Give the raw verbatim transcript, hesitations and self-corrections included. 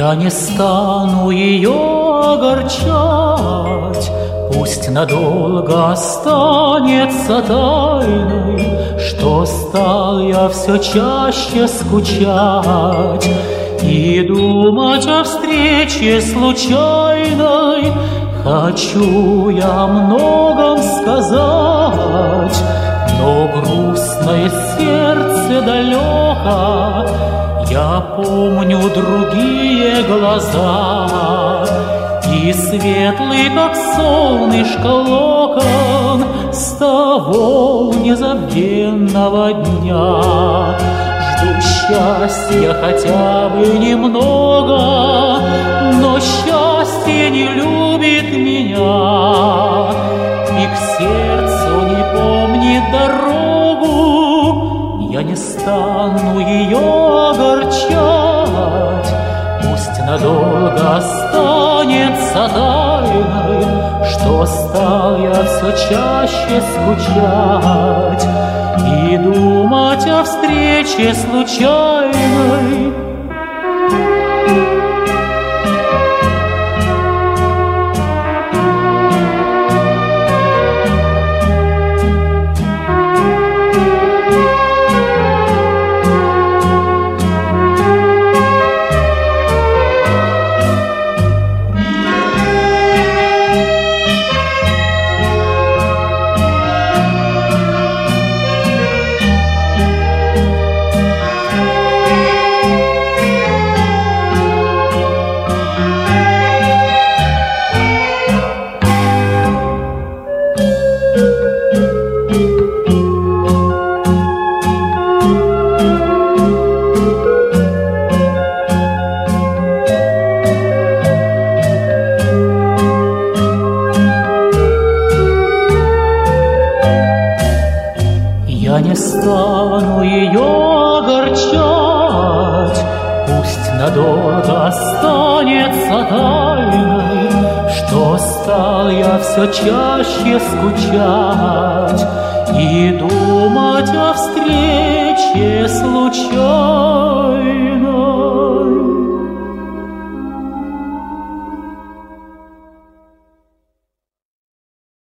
Я не стану ее огорчать, пусть надолго останется тайной, что стал я все чаще скучать и думать о встрече случайной. Хочу я о многом сказать, но грустное сердце далеко. Я помню другие глаза и светлый, как солнышко, локон с того незабвенного дня. Жду счастья хотя бы немного, но счастье не любит меня и к сердцу не помнит дорогу. Я не стану ее огорчать, пусть надолго останется тайной, что стал я все чаще скучать и думать о встрече случайной. Я не стану ее огорчать, пусть надолго останется тайной, что стал я все чаще скучать и думать о встрече случайной.